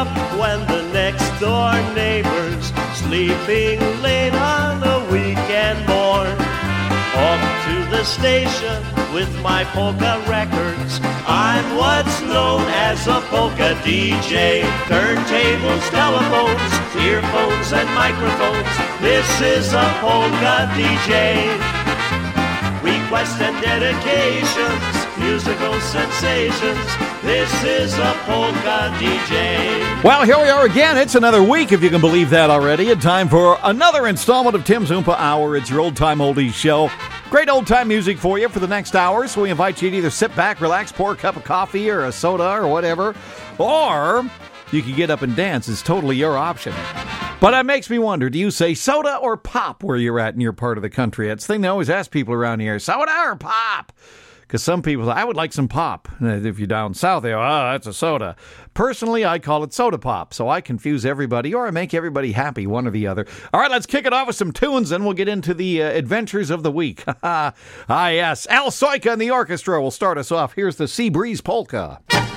up when the next door neighbor's sleeping late on a weekend morn. Off to the station with my polka records. I'm what's known as a polka DJ. Turntables, telephones, earphones and microphones. This is a polka DJ. Requests and dedications, musical sensations. This is a polka DJ. Well, here we are again. It's another week, if you can believe that already. And time for another installment of Tim's Oompa Hour. It's your old-time oldies show. Great old-time music for you for the next hour. So we invite you to either sit back, relax, pour a cup of coffee or a soda or whatever. Or you can get up and dance. It's totally your option. But it makes me wonder, do you say soda or pop where you're at in your part of the country? It's the thing they always ask people around here, soda or pop? Because some people say, I would like some pop. And if you're down south, they go, oh, that's a soda. Personally, I call it soda pop. So I confuse everybody, or I make everybody happy, one or the other. All right, let's kick it off with some tunes, and we'll get into the adventures of the week. Yes, Al Soika and the orchestra will start us off. Here's the Sea Breeze Polka.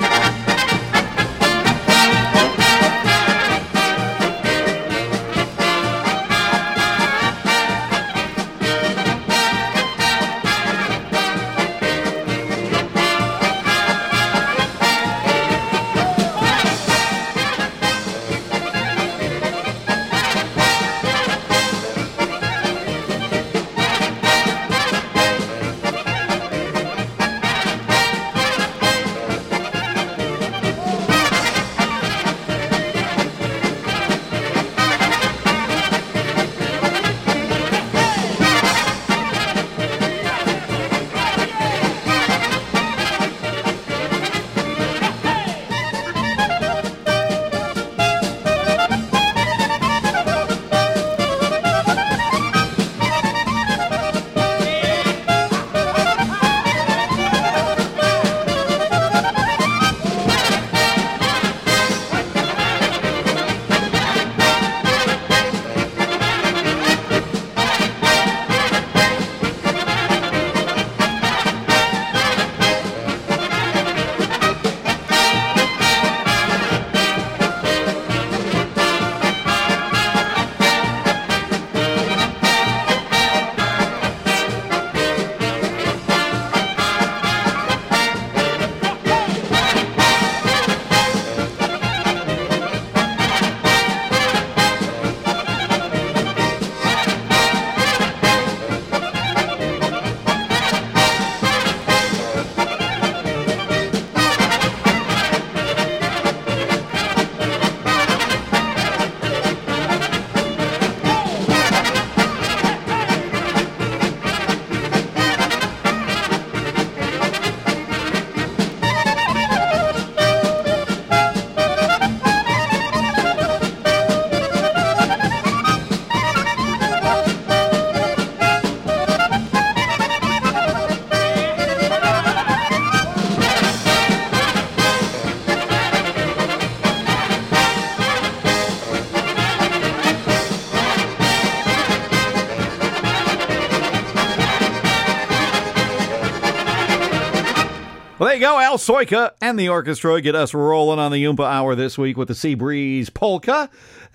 Well, there you go. Al Soika and the orchestra get us rolling on the Oompa Hour this week with the Sea Breeze Polka.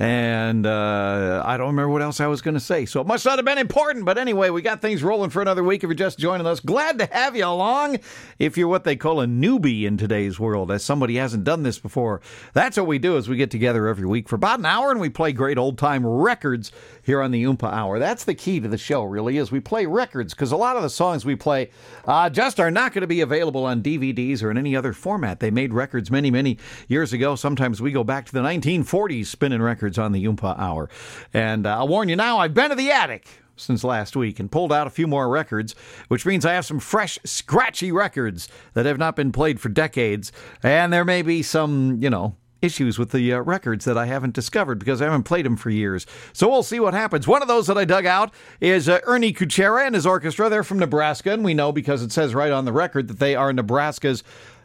And I don't remember what else I was going to say, so it must not have been important. But anyway, we got things rolling for another week. If you're just joining us, glad to have you along. If you're what they call a newbie in today's world, as somebody hasn't done this before, that's what we do is we get together every week for about an hour and we play great old-time records here on the Oompa Hour. That's the key to the show, really, is we play records, because a lot of the songs we play just are not going to be available on DVDs or in any other format. They made records many, many years ago. Sometimes we go back to the 1940s spinning records on the Oompa Hour. And I'll warn you now, I've been to the attic since last week and pulled out a few more records, which means I have some fresh, scratchy records that have not been played for decades. And there may be some, issues with the records that I haven't discovered because I haven't played them for years. So we'll see what happens. One of those that I dug out is Ernie Kuchera and his orchestra. They're from Nebraska, and we know because it says right on the record that they are Nebraska's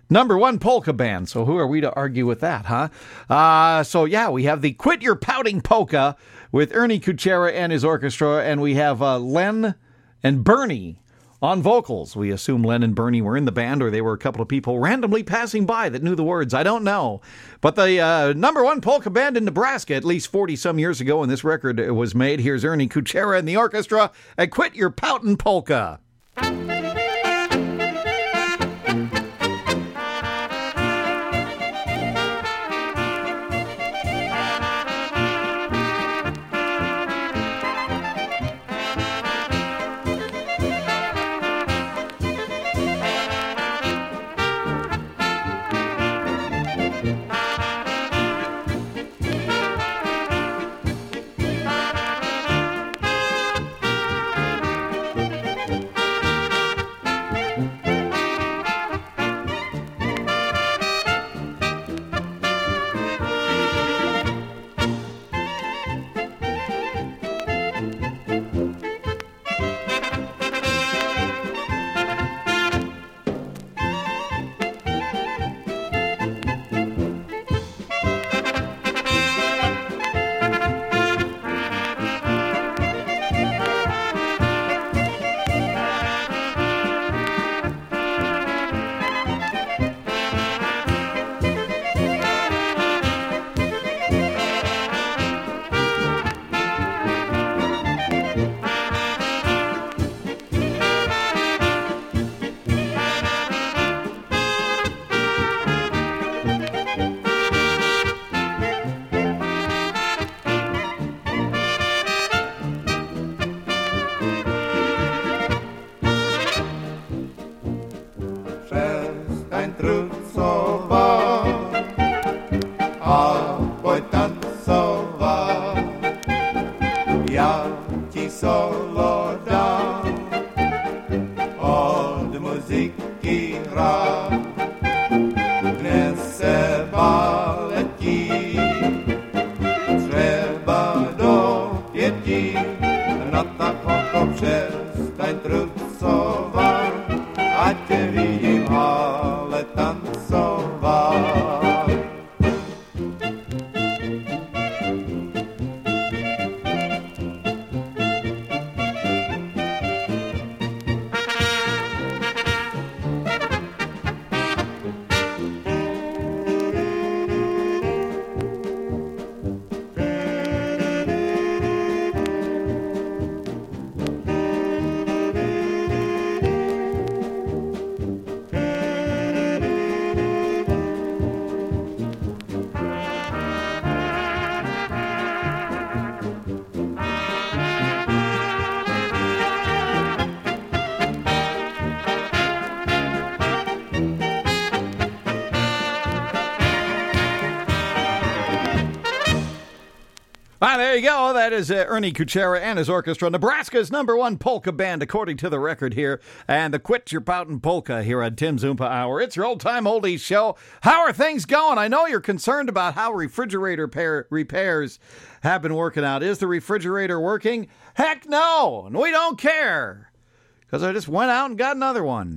#1 polka band. So who are we to argue with that, huh? So yeah, we have the Quit Your Pouting Polka with Ernie Kuchera and his orchestra, and we have Len and Bernie on vocals. We assume Len and Bernie were in the band, or they were a couple of people randomly passing by that knew the words. I don't know. But the number one polka band in Nebraska, at least 40-some years ago when this record was made. Here's Ernie Kuchera and the orchestra at Quit Your Poutin' Polka. There you go. That is Ernie Kuchera and his orchestra, Nebraska's number one polka band, according to the record here, and the Quit Your Poutin' Polka here at Tim's Oompa Hour. It's your old-time oldies show. How are things going? I know you're concerned about how refrigerator repairs have been working out. Is the refrigerator working? Heck no, and we don't care, because I just went out and got another one.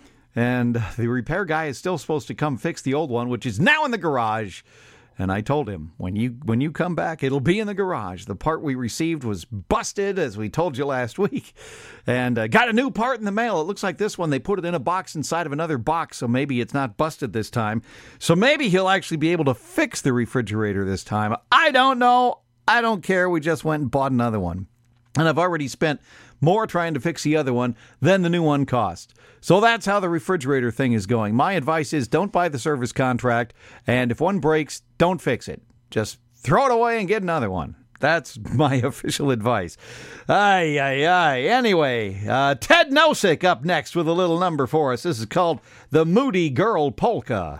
And the repair guy is still supposed to come fix the old one, which is now in the garage. And I told him, when you come back, it'll be in the garage. The part we received was busted, as we told you last week. And got a new part in the mail. It looks like this one, they put it in a box inside of another box, so maybe it's not busted this time. So maybe he'll actually be able to fix the refrigerator this time. I don't know. I don't care. We just went and bought another one. And I've already spent more trying to fix the other one than the new one cost. So that's how the refrigerator thing is going. My advice is don't buy the service contract, and if one breaks, don't fix it. Just throw it away and get another one. That's my official advice. Ay. Anyway, Ted Nosek up next with a little number for us. This is called The Moody Girl Polka.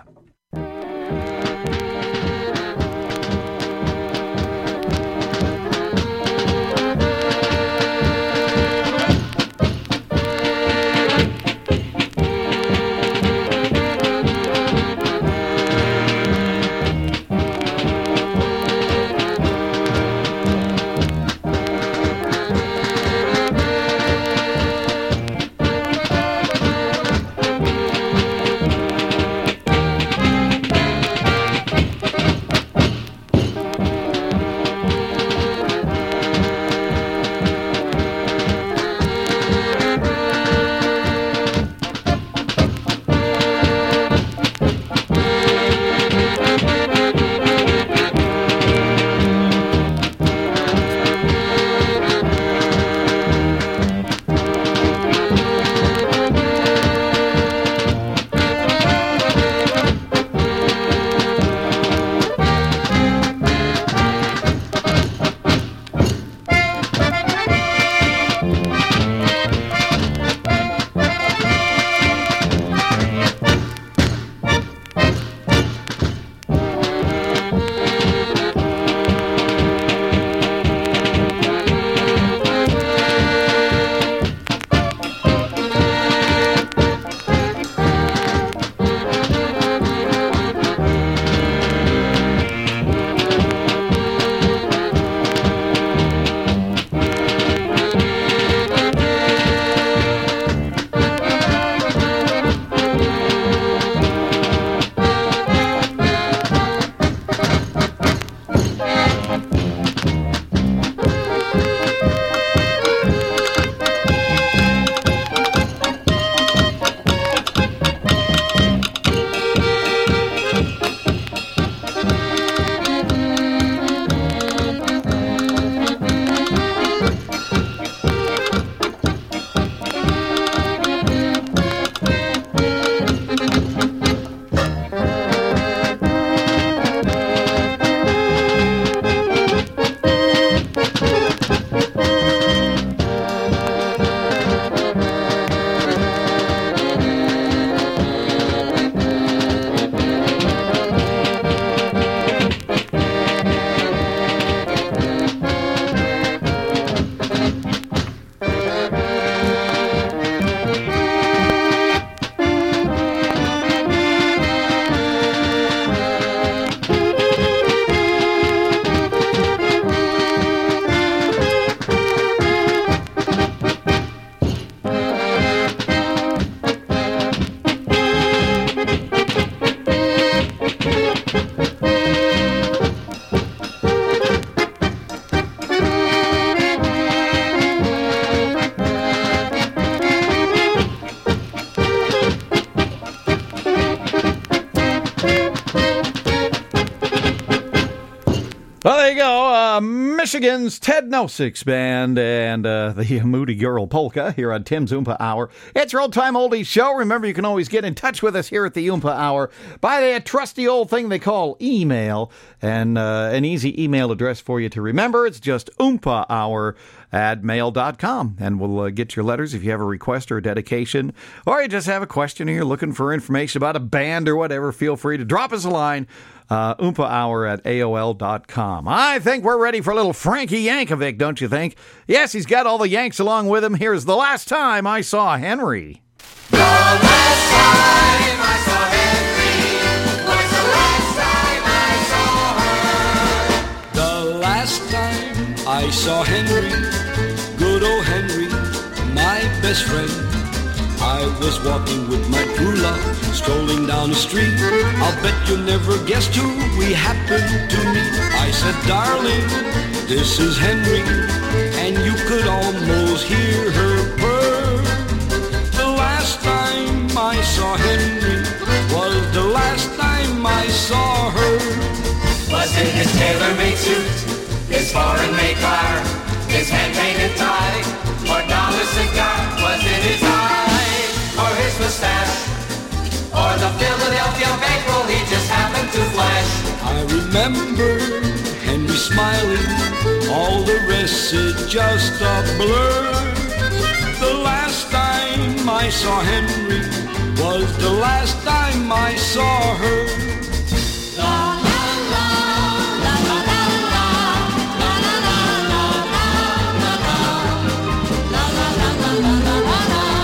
Well, there you go. Michigan's Ted Nosek's band and the Moody Girl Polka here on Tim's Oompa Hour. It's your old-time oldies show. Remember, you can always get in touch with us here at the Oompa Hour by that trusty old thing they call email. And an easy email address for you to remember. It's just oompahour@mail.com. And we'll get your letters if you have a request or a dedication. Or you just have a question or you're looking for information about a band or whatever. Feel free to drop us a line. oompahour@aol.com. I think we're ready for a little Frankie Yankovic, don't you think? Yes, he's got all the Yanks along with him. Here's The Last Time I Saw Henry. The last time I saw Henry was the last time I saw her. The last time I saw Henry, good old Henry, my best friend. I was walking with my true love, strolling down the street. I'll bet you'll never guessed who we happened to meet. I said, darling, this is Henry, and you could almost hear her purr. The last time I saw Henry was the last time I saw her. Was it his tailor-made suit, his foreign-made car, his hand-painted tie, or dollar cigar? Was it his eye? Or his mustache, or the Philadelphia bankroll he just happened to flash. I remember Henry smiling, all the rest is just a blur. The last time I saw Henry was the last time I saw her. La, la, la, la, la, la, la, la, la, la, la, la, la, la, la, la.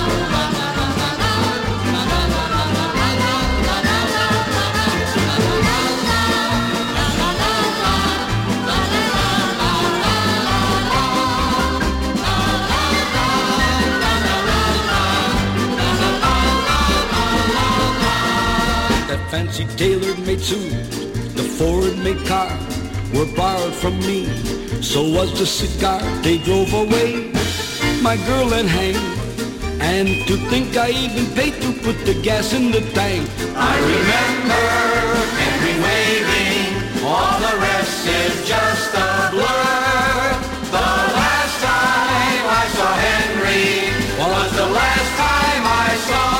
Fancy tailor-made suit, the foreign-made car were borrowed from me. So was the cigar. They drove away, my girl and Hank. And to think I even paid to put the gas in the tank. I remember Henry waving, all the rest is just a blur. The last time I saw Henry was the last time I saw.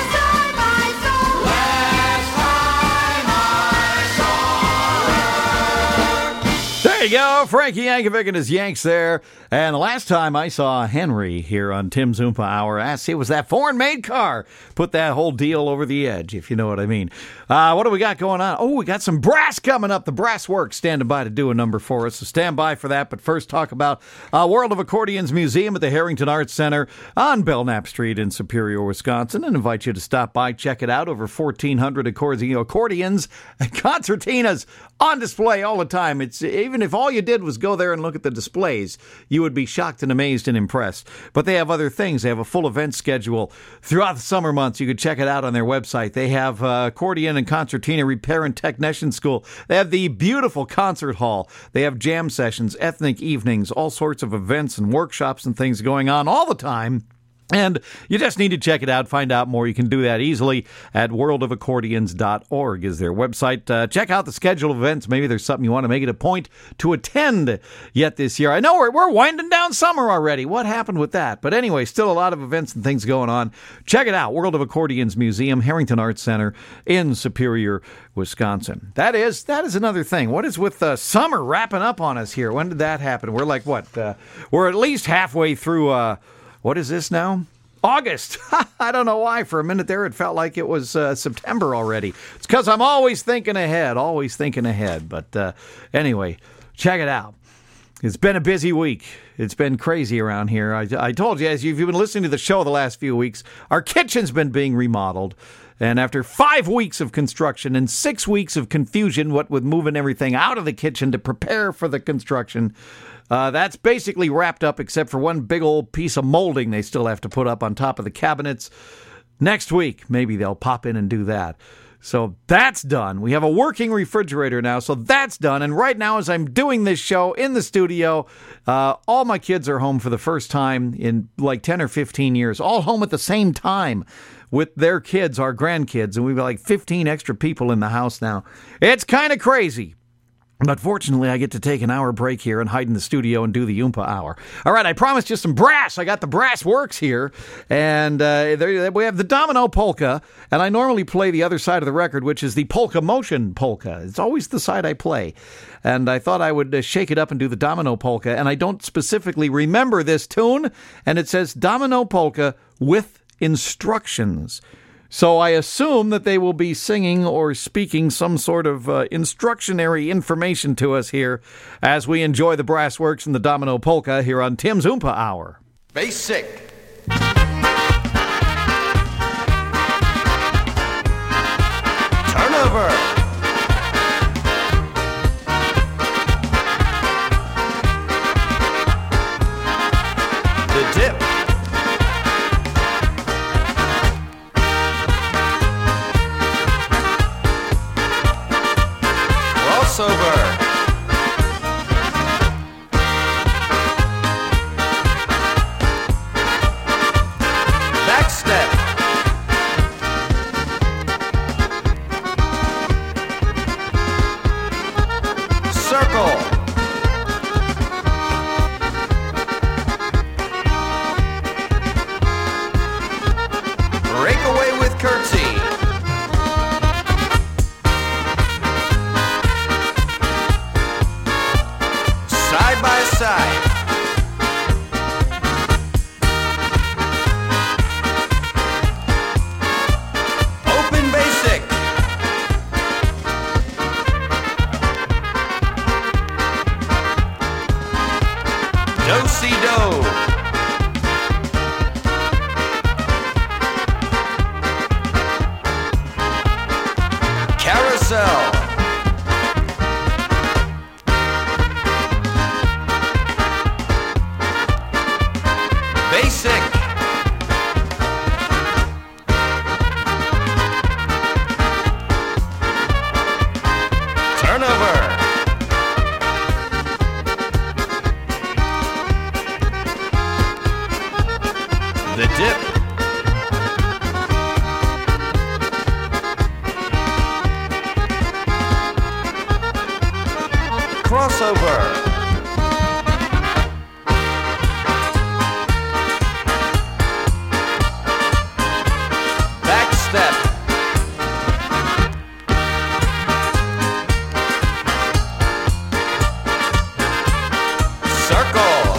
There you go, Frankie Yankovic and his Yanks there. And the last time I saw Henry here on Tim's Oompa Hour, it was that foreign-made car. Put that whole deal over the edge, if you know what I mean. What do we got going on? Oh, we got some brass coming up. The Brass Works standing by to do a number for us, so stand by for that. But first, talk about World of Accordions Museum at the Harrington Arts Center on Belknap Street in Superior, Wisconsin, and invite you to stop by, check it out. Over 1,400 accordions and concertinas on display all the time. It's even if all you did was go there and look at the displays, you would be shocked and amazed and impressed. But they have other things. They have a full event schedule throughout the summer months. You could check it out on their website. They have accordion and concertina repair and technician school. They have the beautiful concert hall. They have jam sessions, ethnic evenings, all sorts of events and workshops and things going on all the time. And you just need to check it out, find out more. You can do that easily at worldofaccordions.org is their website. Check out the schedule of events. Maybe there's something you want to make it a point to attend yet this year. I know we're winding down summer already. What happened with that? But anyway, still a lot of events and things going on. Check it out. World of Accordions Museum, Harrington Arts Center in Superior, Wisconsin. That is another thing. What is with summer wrapping up on us here? When did that happen? We're like, what? We're at least halfway through... what is this now? August. I don't know why. For a minute there, it felt like it was September already. It's because I'm always thinking ahead. But anyway, check it out. It's been a busy week. It's been crazy around here. I told you, as you've been listening to the show the last few weeks, our kitchen's been being remodeled. And after 5 weeks of construction and 6 weeks of confusion, what with moving everything out of the kitchen to prepare for the construction, that's basically wrapped up except for one big old piece of molding they still have to put up on top of the cabinets. Next week, maybe they'll pop in and do that. So that's done. We have a working refrigerator now, so that's done. And right now, as I'm doing this show in the studio, all my kids are home for the first time in like 10 or 15 years, all home at the same time with their kids, our grandkids, and we've got like 15 extra people in the house now. It's kind of crazy. But fortunately, I get to take an hour break here and hide in the studio and do the Oompa Hour. All right, I promised you some brass. I got the Brass Works here, and we have the Domino Polka, and I normally play the other side of the record, which is the Polka Motion Polka. It's always the side I play, and I thought I would shake it up and do the Domino Polka, and I don't specifically remember this tune, and it says Domino Polka with instructions. So I assume that they will be singing or speaking some sort of instructionary information to us here as we enjoy the Brass Works and the Domino Polka here on Tim's Oompa Hour. Basic. Turnover. The dip. Crossover. Back step. Circle. Breakaway with curtsy. Side by side. Open basic. Do-si-do. Carousel. Basic. Turnover. The dip. Crossover. Back step. Circle.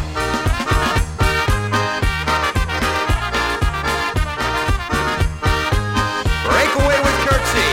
Breakaway with curtsy.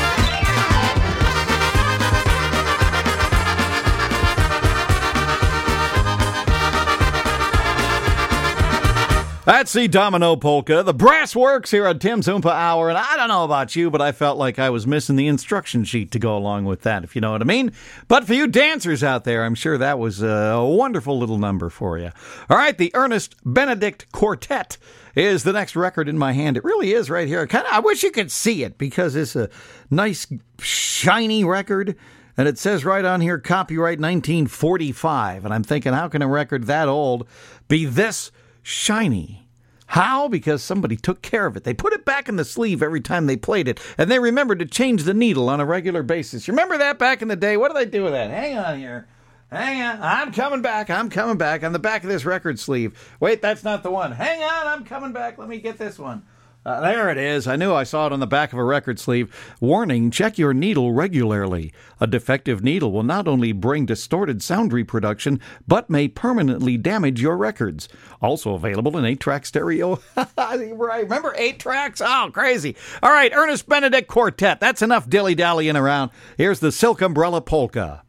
That's the Domino Polka. The Brass Works here on Tim's Oompa Hour, and I don't know about you, but I felt like I was missing the instruction sheet to go along with that, if you know what I mean. But for you dancers out there, I'm sure that was a wonderful little number for you. All right, the Ernest Benedict Quartet is the next record in my hand. It really is right here. I wish you could see it because it's a nice, shiny record. And it says right on here, copyright 1945. And I'm thinking, how can a record that old be this shiny? How? Because somebody took care of it. They put it back in the sleeve every time they played it, and they remembered to change the needle on a regular basis. You remember that back in the day? What did they do with that? Hang on here. Hang on. I'm coming back. I'm coming back. On the back of this record sleeve. Wait, that's not the one. Hang on. I'm coming back. Let me get this one. There it is. I knew I saw it on the back of a record sleeve. Warning, check your needle regularly. A defective needle will not only bring distorted sound reproduction, but may permanently damage your records. Also available in 8-track stereo. Right, remember 8 tracks? Oh, crazy. All right, Ernest Benedict Quartet. That's enough dilly-dallying around. Here's the Silk Umbrella Polka.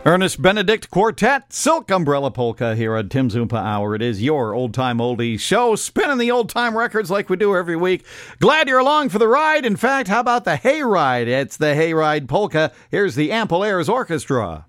Ernest Benedict Quartet, Silk Umbrella Polka here on Tim's Oompa Hour. It is your old-time oldies show, spinning the old-time records like we do every week. Glad you're along for the ride. In fact, how about the Hayride? It's the Hayride Polka. Here's the Ample Airs Orchestra.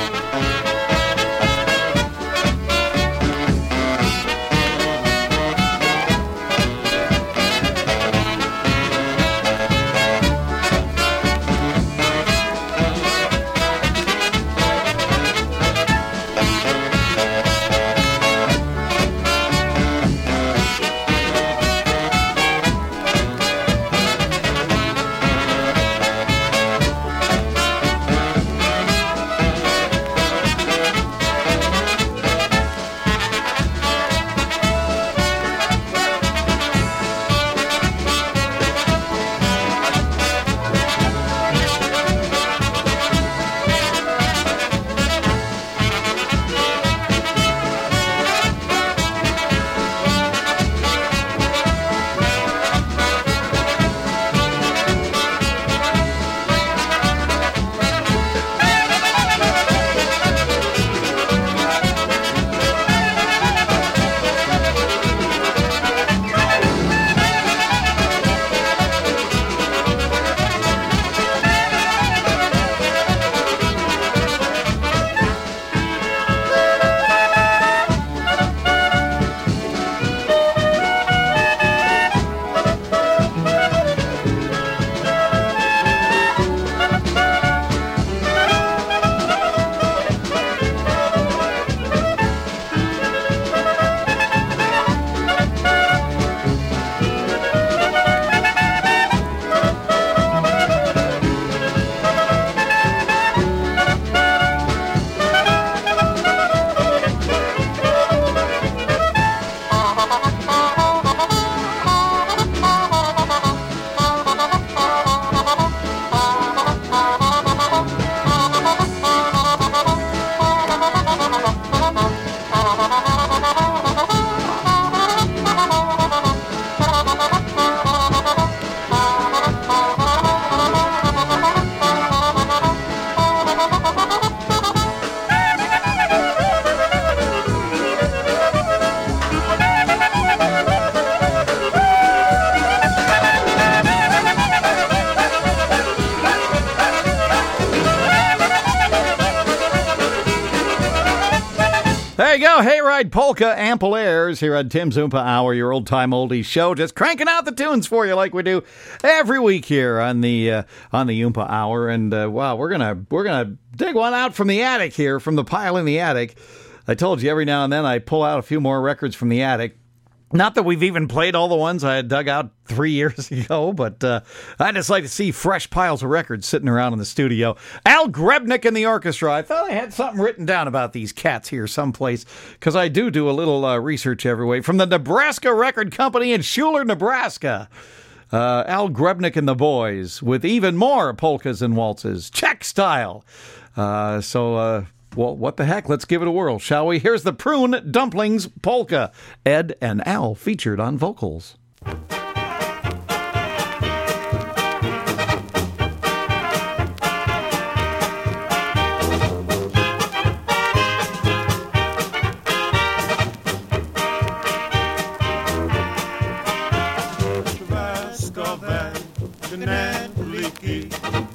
There you go, Hayride Polka, Ample Airs here on Tim's Oompa Hour, your old-time oldies show, just cranking out the tunes for you like we do every week here on the Oompa Hour. And wow, we're gonna dig one out from the attic here, from the pile in the attic. I told you every now and then I pull out a few more records from the attic. Not that we've even played all the ones I had dug out 3 years ago, but I just like to see fresh piles of records sitting around in the studio. Al Grebnick and the orchestra. I thought I had something written down about these cats here someplace, because I do a little research every week. From the Nebraska Record Company in Schuler, Nebraska. Al Grebnick and the boys with even more polkas and waltzes, Czech style. Well, what the heck? Let's give it a whirl, shall we? Here's the Prune Dumplings Polka. Ed and Al featured on vocals. Szwedzkowe knedliki,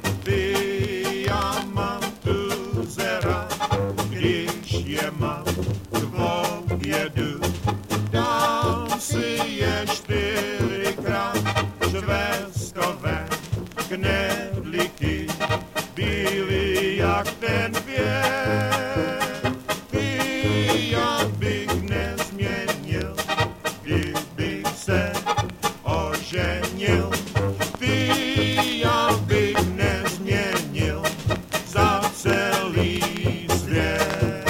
diamantu zera, gdzieś je mam dwojedu. Dansy jeszcze krát, szwedzkowe knedliki, byli jak ten wiek. I ja bych nezměnil, kdybych se oženil. Ty já bych nezměnil za celý svět.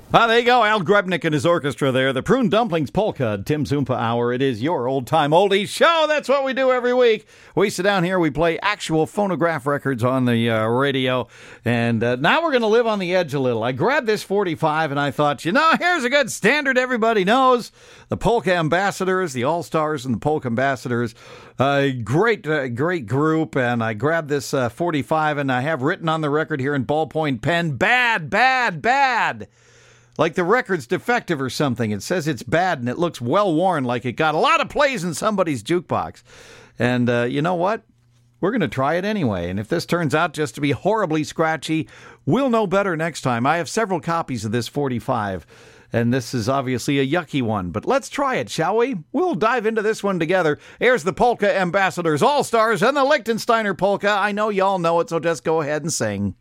There you go, Al Grebnick and his orchestra there. The Prune Dumplings Polka, Tim's Oompa Hour. It is your old-time oldies show. That's what we do every week. We sit down here, we play actual phonograph records on the radio, and now we're going to live on the edge a little. I grabbed this 45, and I thought, here's a good standard everybody knows. The Polka Ambassadors, the All-Stars and the Polka Ambassadors. Great group, and I grabbed this 45, and I have written on the record here in ballpoint pen, bad, bad, bad. Like the record's defective or something. It says it's bad and it looks well-worn, like it got a lot of plays in somebody's jukebox. And you know what? We're going to try it anyway. And if this turns out just to be horribly scratchy, we'll know better next time. I have several copies of this 45, and this is obviously a yucky one. But let's try it, shall we? We'll dive into this one together. Here's the Polka Ambassadors All-Stars and the Lichtensteiner Polka. I know y'all know it, so just go ahead and sing.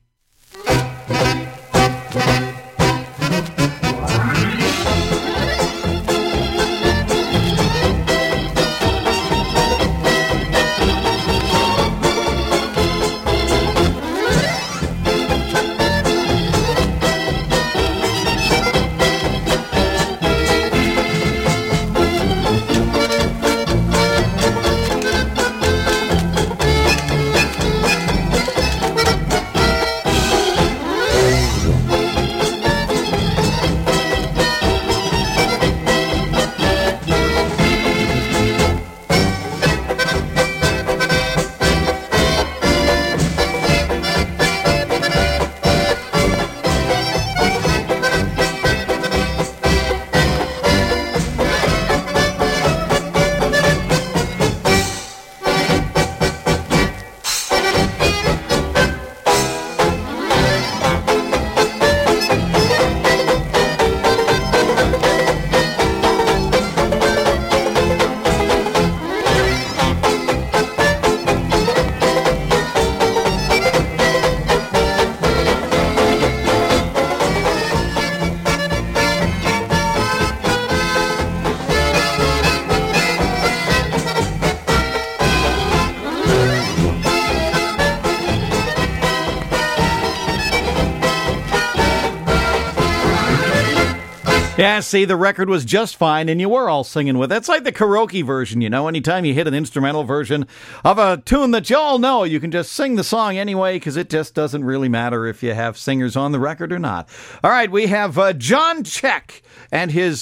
Yeah, see, the record was just fine, and you were all singing with it. It's like the karaoke version, Anytime you hit an instrumental version of a tune that you all know, you can just sing the song anyway, because it just doesn't really matter if you have singers on the record or not. All right, we have John Czech and his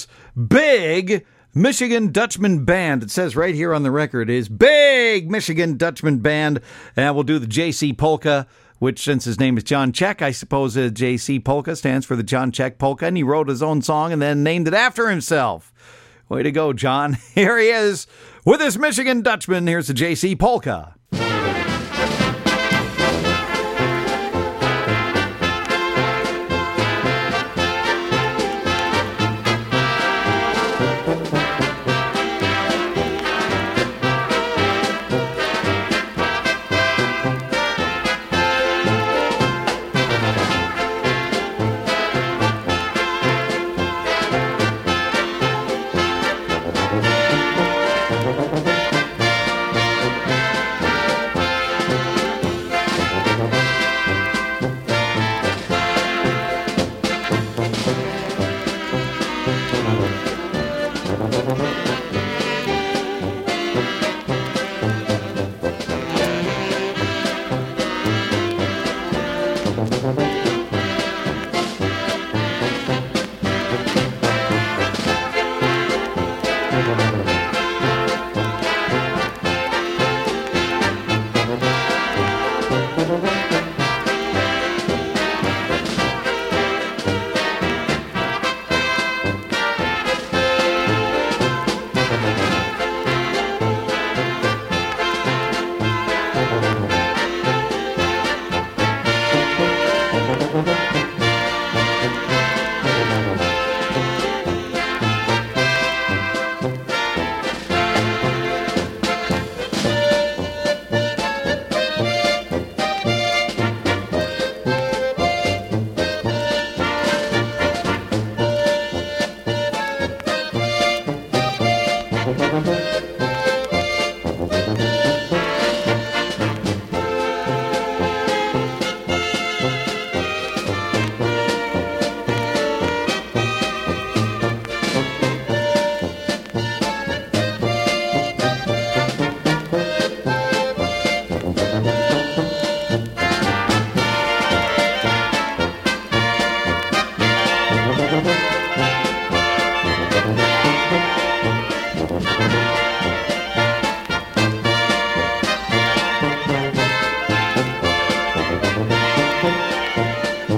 big Michigan Dutchman Band. It says right here on the record is Big Michigan Dutchman Band, and we'll do the J.C. Polka, which, since his name is John Czech, I suppose J.C. Polka stands for the John Czech Polka, and he wrote his own song and then named it after himself. Way to go, John. Here he is with his Michigan Dutchman. Here's the J.C. Polka.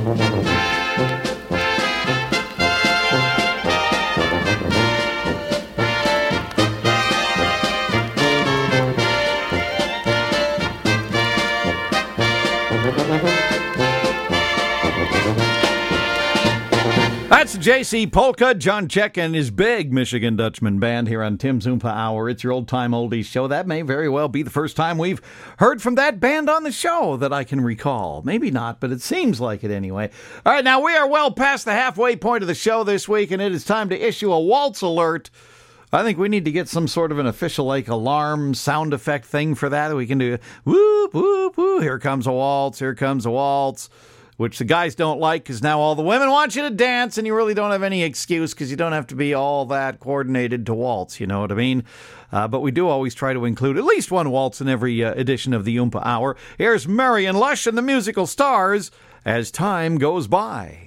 That's J.C. Polka, John Check, and his big Michigan Dutchman band here on Tim's Oompa Hour. It's your old-time oldies show. That may very well be the first time we've heard from that band on the show that I can recall. Maybe not, but it seems like it anyway. All right, now we are well past the halfway point of the show this week, and it is time to issue a waltz alert. I think we need to get some sort of an official, alarm sound effect thing for that. We can do, whoop, whoop, whoop, here comes a waltz, which the guys don't like because now all the women want you to dance and you really don't have any excuse because you don't have to be all that coordinated to waltz, you know what I mean? But we do always try to include at least one waltz in every edition of the Oompa Hour. Here's Marion Lush and the Musical Stars as time goes by.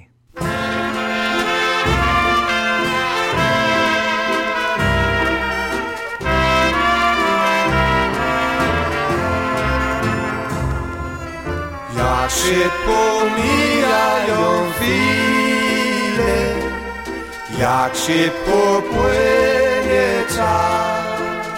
Jak szybko mijają chwile, jak szybko płynie czas.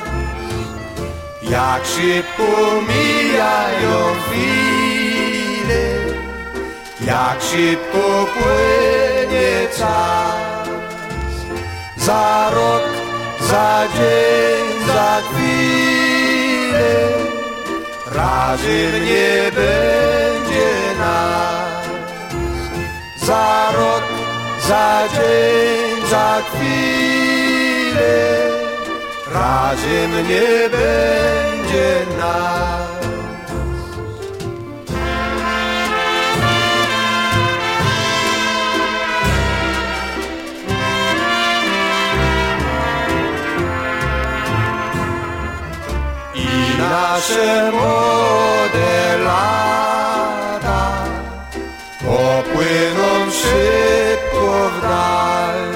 Jak szybko mijają chwile, jak szybko płynie czas. Za rok, za dzień, za chwilę razem nie będzie nas. Za rok, za dzień, za chwilę razem nie będzie nas. I nasze młode lata popłyną szybko w dal.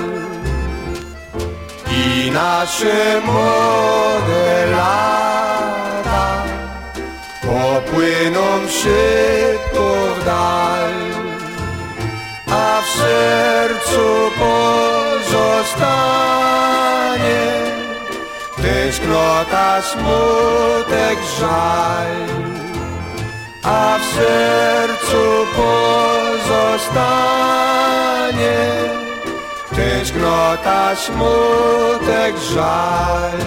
I nasze młode lata popłyną szybko w dal. A w sercu pozostanie tęsknota, smutek, żal. A w sercu pozostanie tęsknota, smutek, żal.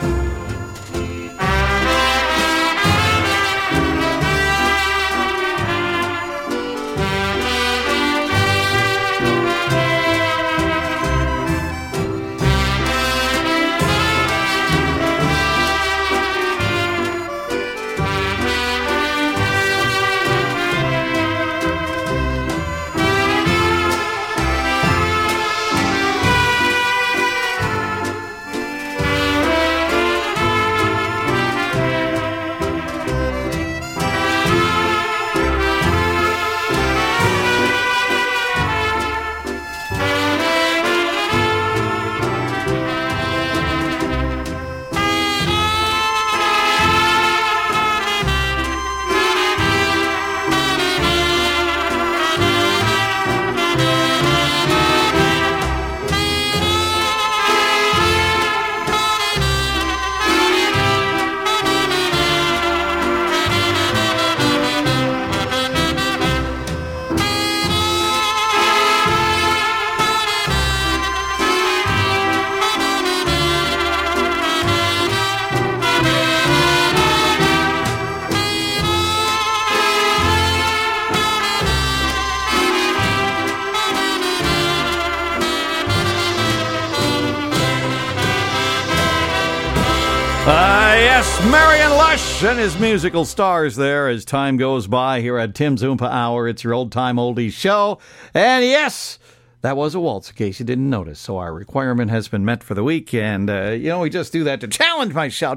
Yes, Marion Lush and his musical stars there as time goes by here at Tim's Oompa Hour. It's your old-time oldies show. And yes, that was a waltz, in case you didn't notice. So our requirement has been met for the week. And, we just do that to challenge myself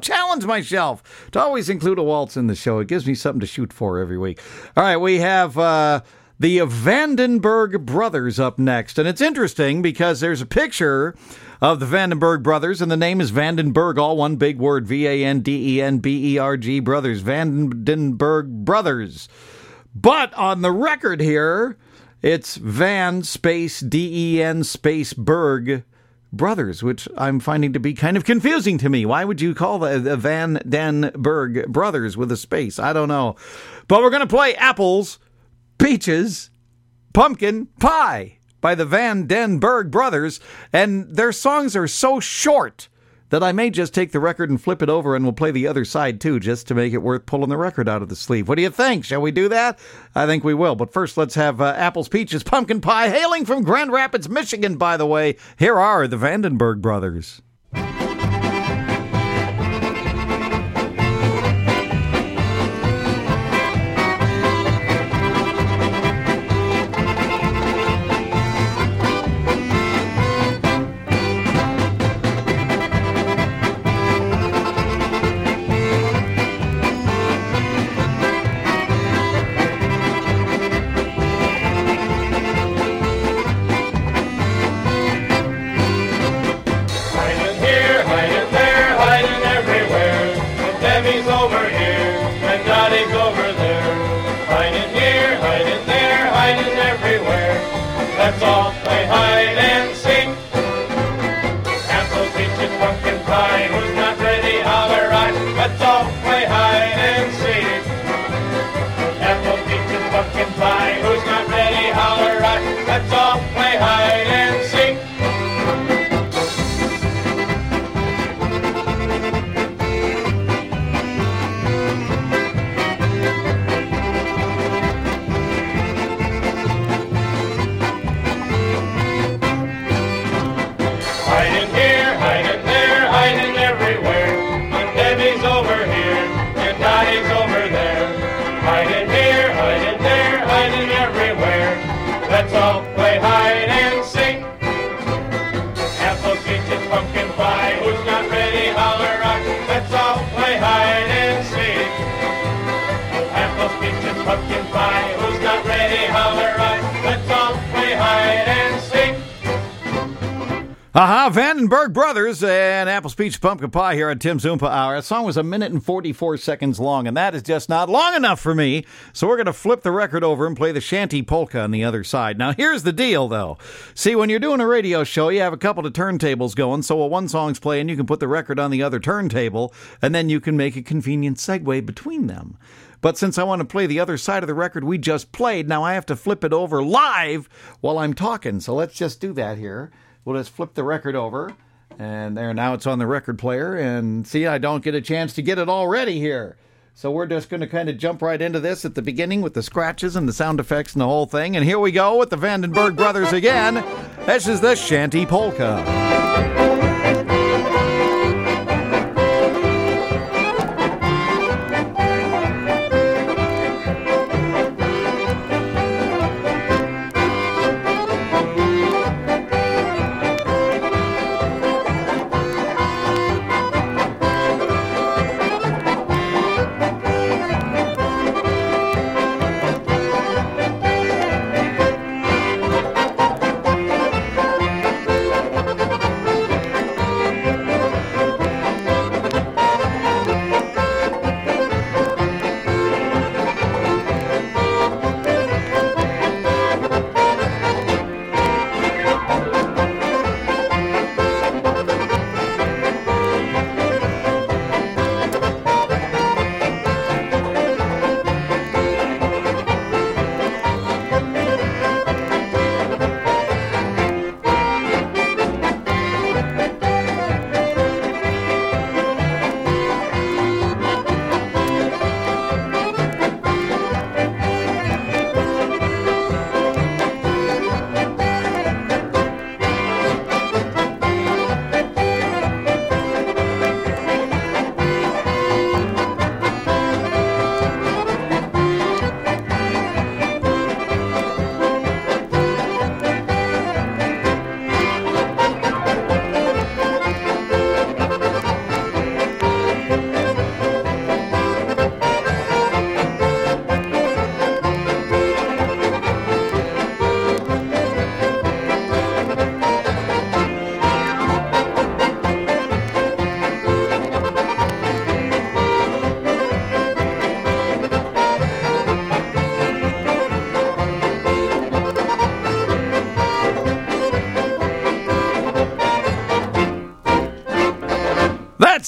to always include a waltz in the show. It gives me something to shoot for every week. All right, we have the Vandenberg Brothers up next. And it's interesting because there's a picture of the Vandenberg Brothers, and the name is Vandenberg, all one big word, Vandenberg Brothers, Vandenberg Brothers. But on the record here, It's Van space DEN space Berg Brothers, which I'm finding to be kind of confusing to me. Why would you call the Van Den Berg Brothers with a space? I don't know. But we're going to play Apples, Peaches, Pumpkin Pie by the Van Den Berg Brothers, and their songs are so short that I may just take the record and flip it over, and we'll play the other side too, just to make it worth pulling the record out of the sleeve. What do you think? Shall we do that? I think we will. But first, let's have Apples, Peaches, Pumpkin Pie, hailing from Grand Rapids, Michigan, by the way. Here are the Vandenberg Brothers. Let's all play hide and seek. Apples, peaches, pumpkin pie. Who's not ready? Holler right. Let's all play hide and seek. Apples, peaches, pumpkin pie. Who's not ready? Holler right. Let's all play hide and seek. Let's all play hide and seek. Apples, peaches, pumpkin pie. Who's not ready? Holler rock. Let's all play hide and seek. Apples, peaches, pumpkin pie. Who's not ready? Holler rock. Let's all play hide and seek. Vandenberg Brothers and Apples, Peach, Pumpkin Pie here at Tim's Oompa Hour. That song was 1 minute and 44 seconds long, and that is just not long enough for me. So we're going to flip the record over and play the shanty polka on the other side. Now, here's the deal, though. See, when you're doing a radio show, you have a couple of turntables going, so while one song's playing, you can put the record on the other turntable, and then you can make a convenient segue between them. But since I want to play the other side of the record we just played, now I have to flip it over live while I'm talking. So let's just do that here. We'll just flip the record over, and there, now it's on the record player, and see, I don't get a chance to get it all ready here. So we're just going to kind of jump right into this at the beginning with the scratches and the sound effects and the whole thing, and here we go with the Vandenberg Brothers again. This is the Shanty Polka.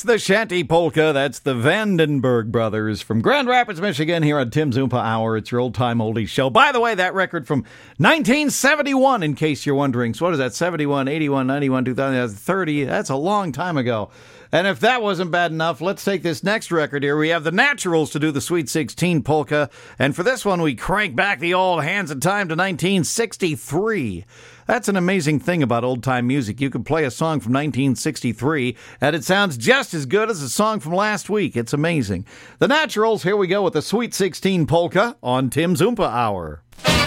the Shanty Polka. That's the Vandenberg Brothers from Grand Rapids, Michigan, here on Tim's Oompa Hour. It's your old-time oldies show. By the way, that record from 1971, in case you're wondering. So what is that, 71, 81, 91, 2030? That's a long time ago. And if that wasn't bad enough, let's take this next record here. We have the Naturals to do the Sweet 16 polka. And for this one, we crank back the old hands of time to 1963. That's an amazing thing about old-time music. You can play a song from 1963, and it sounds just as good as a song from last week. It's amazing. The Naturals, here we go with the Sweet 16 polka on Tim's Oompa Hour.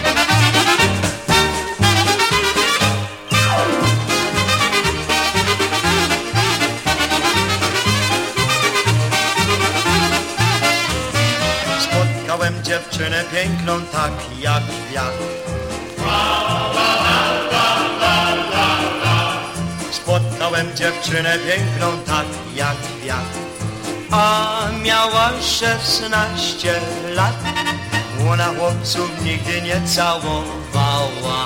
Spotkałem dziewczynę piękną, tak jak wiatr. Spotkałem dziewczynę piękną, tak jak wiatr, a miała 16 lat. Ona chłopców nigdy nie całowała.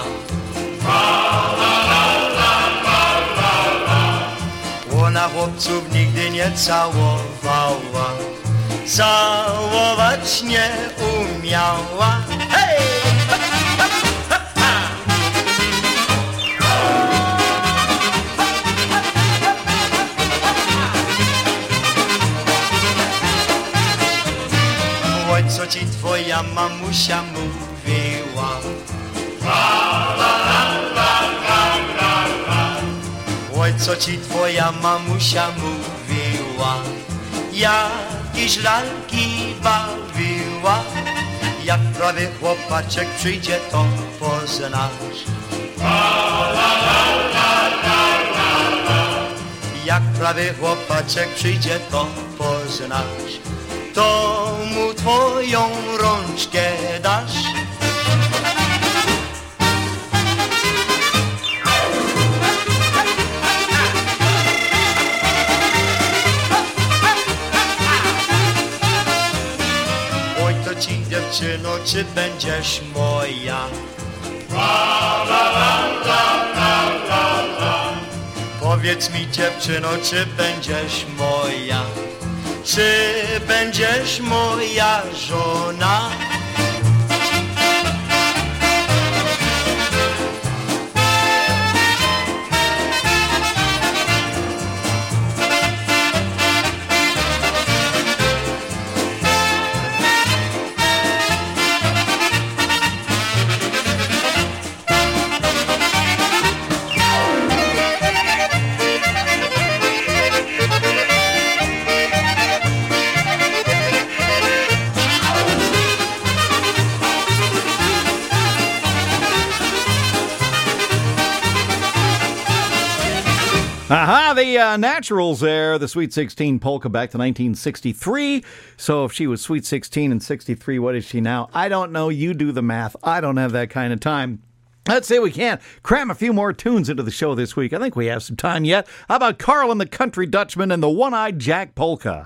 Ona chłopców nigdy nie całowała. Całować nie umiała. Hej! Co ci twoja mamusia mówiła? Oj, co ci twoja mamusia mówiła? Jakieś lalki bawiła. Jak prawy chłopaczek przyjdzie, to poznasz. Jak prawy chłopaczek przyjdzie, to poznasz. To mu twoją rączkę dasz. Oj, to ci dziewczyno, czy będziesz moja? Powiedz mi dziewczyno, czy będziesz moja? Czy będziesz moja żona? Aha, the Naturals there, the Sweet 16 polka back to 1963. So if she was Sweet 16 and 63, what is she now? I don't know. You do the math. I don't have that kind of time. Let's say we can cram a few more tunes into the show this week. I think we have some time yet. How about Carl and the Country Dutchman and the One-Eyed Jack Polka?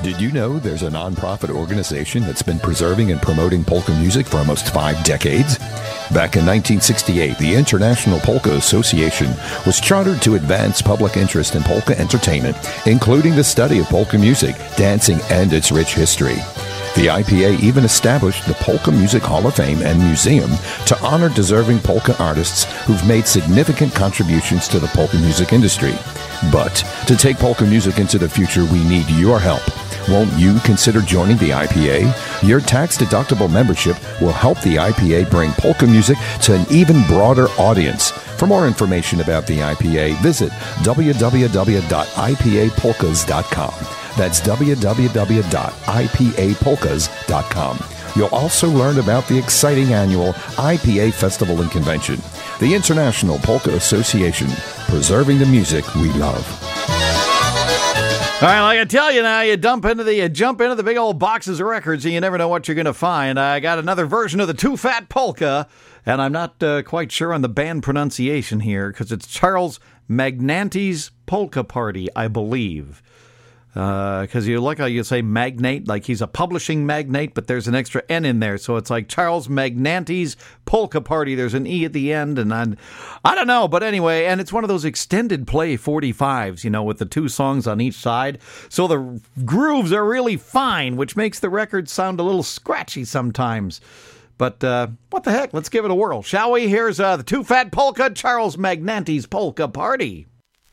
Did you know there's a nonprofit organization that's been preserving and promoting polka music for almost 5 decades? Back in 1968, the International Polka Association was chartered to advance public interest in polka entertainment, including the study of polka music, dancing, and its rich history. The IPA even established the Polka Music Hall of Fame and Museum to honor deserving polka artists who've made significant contributions to the polka music industry. But to take polka music into the future, we need your help. Won't you consider joining the IPA? Your tax-deductible membership will help the IPA bring polka music to an even broader audience. For more information about the IPA, visit www.ipapolkas.com. That's www.ipapolkas.com. You'll also learn about the exciting annual IPA Festival and Convention. The International Polka Association, preserving the music we love. All right, like I tell you now, you jump into the big old boxes of records and you never know what you're going to find. I got another version of the Too Fat Polka, and I'm not quite sure on the band pronunciation here because it's Charles Magnanti's Polka Party, I believe. Because you look how you say magnate, like he's a publishing magnate, but there's an extra N in there. So it's like Charles Magnanti's Polka Party. There's an E at the end, and I don't know. But anyway, and it's one of those extended play 45s, you know, with the 2 songs on each side. So the grooves are really fine, which makes the record sound a little scratchy sometimes. But what the heck? Let's give it a whirl, shall we? Here's the Too Fat Polka, Charles Magnanti's Polka Party.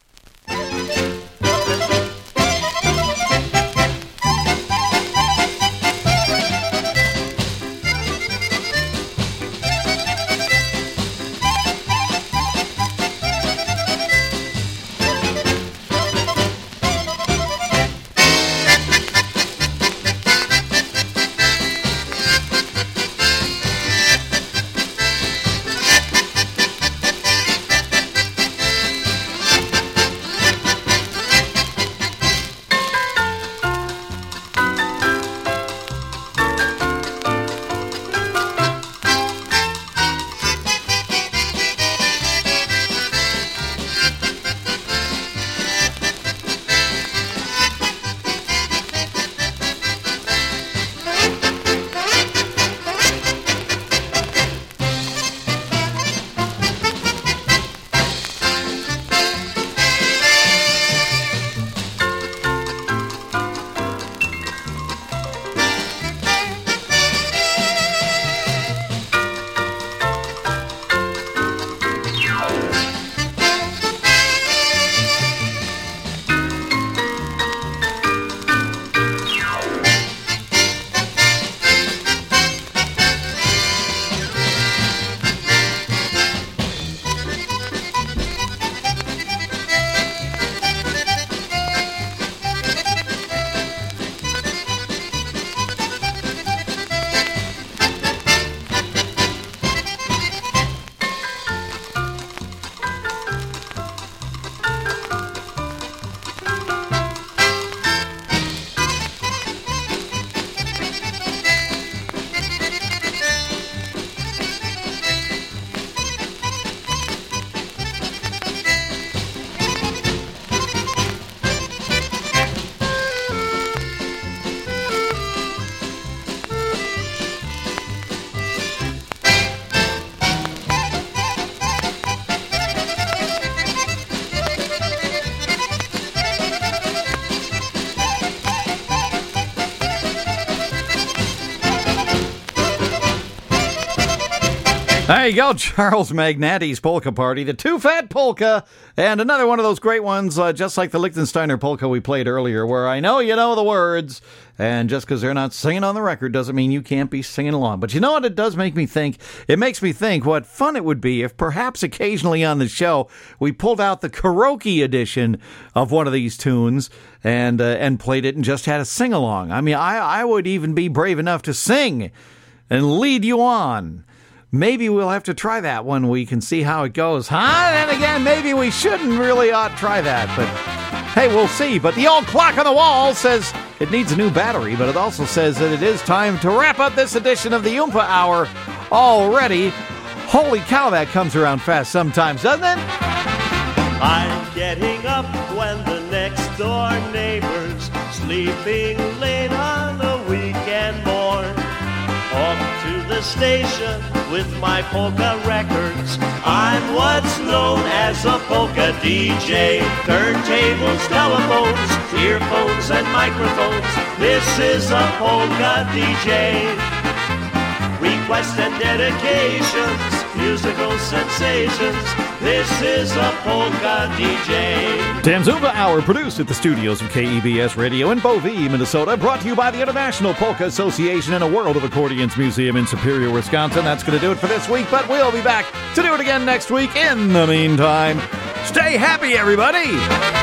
There you go, Charles Magnanti's Polka Party, the Too Fat Polka, and another one of those great ones, just like the Lichtensteiner Polka we played earlier, where I know you know the words, and just because they're not singing on the record doesn't mean you can't be singing along. But you know what it does make me think? It makes me think what fun it would be if perhaps occasionally on the show we pulled out the karaoke edition of one of these tunes and played it and just had a sing-along. I mean, I would even be brave enough to sing and lead you on. Maybe we'll have to try that one week and see how it goes, huh? And again, maybe we shouldn't really try that, but hey, we'll see. But the old clock on the wall says it needs a new battery, but it also says that it is time to wrap up this edition of the Oompa Hour already. Holy cow, that comes around fast sometimes, doesn't it? I'm getting up when the next door neighbors sleeping late on a weekend morn. Off to the station with my polka records. I'm what's known as a polka DJ. Turntables, telephones, earphones, and microphones. This is a polka DJ. Requests and dedications, musical sensations. This is a polka DJ. Tanzumba Hour, produced at the studios of KEBS Radio in Bovee, Minnesota, brought to you by the International Polka Association and a World of Accordions Museum in Superior, Wisconsin. That's going to do it for this week, but we'll be back to do it again next week. In the meantime, stay happy, everybody!